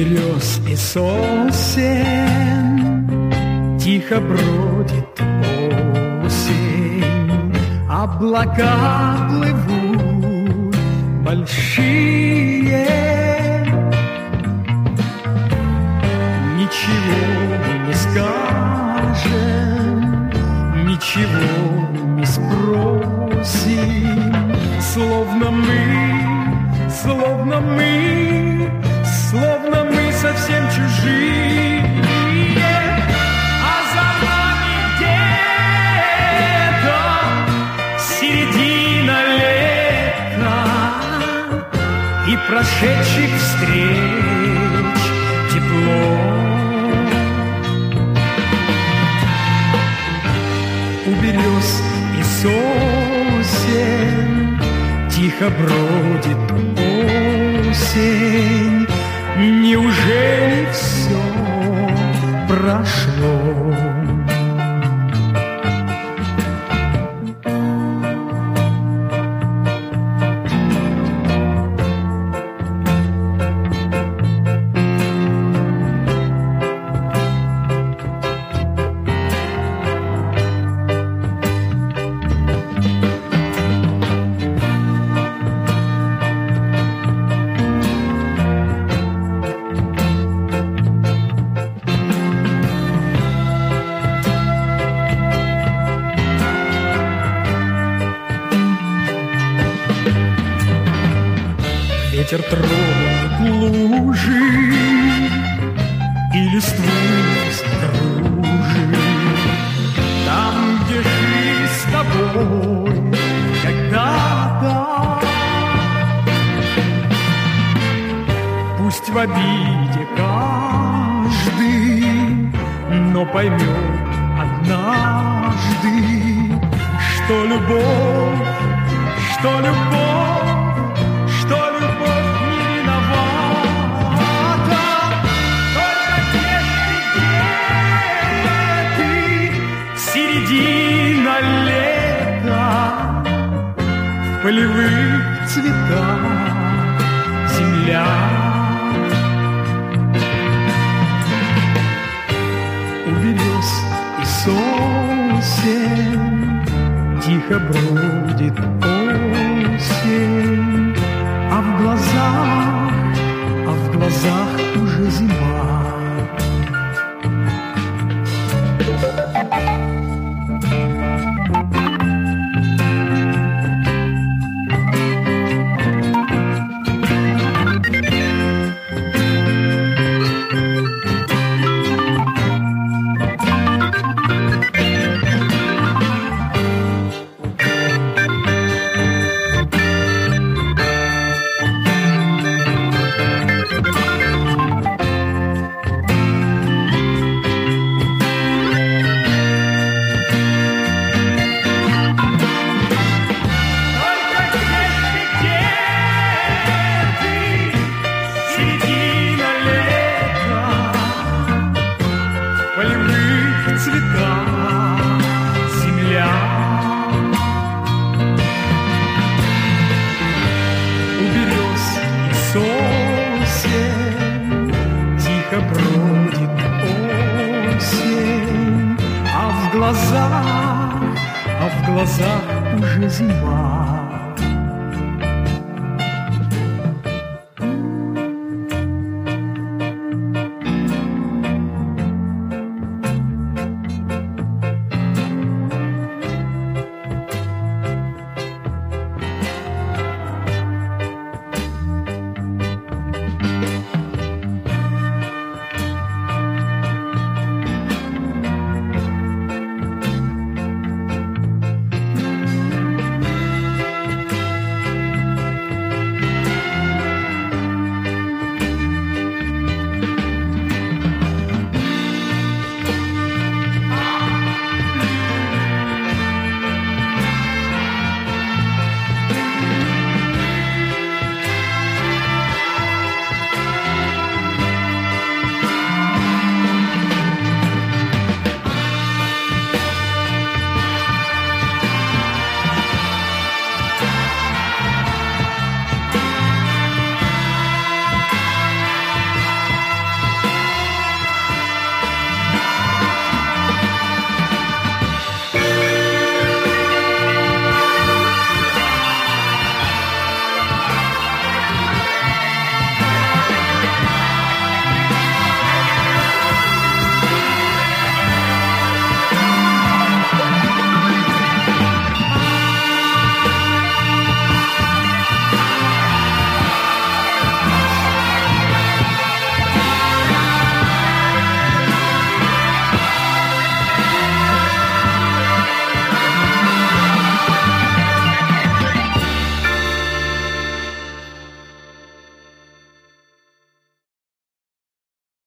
берез и сосен тихо бродит осень, облака плывут большие, ничего не скажем, ничего не спросим, словно мы совсем чужие, а за нами где-то середина лета и прошедших встреч тепло. У берез и сосен тихо бродит осень. Неужели все прошло? Ветер тронет лужи и листву закружит там, где шли с тобой когда-то. Пусть в обиде каждый, но поймет однажды, что любовь не виновата. Только где-ты, середина лета, в полевых цветах земля. У берез и сосен тихо бродит осень, а в глазах уже зима. Бродит осень, а в глазах уже зима.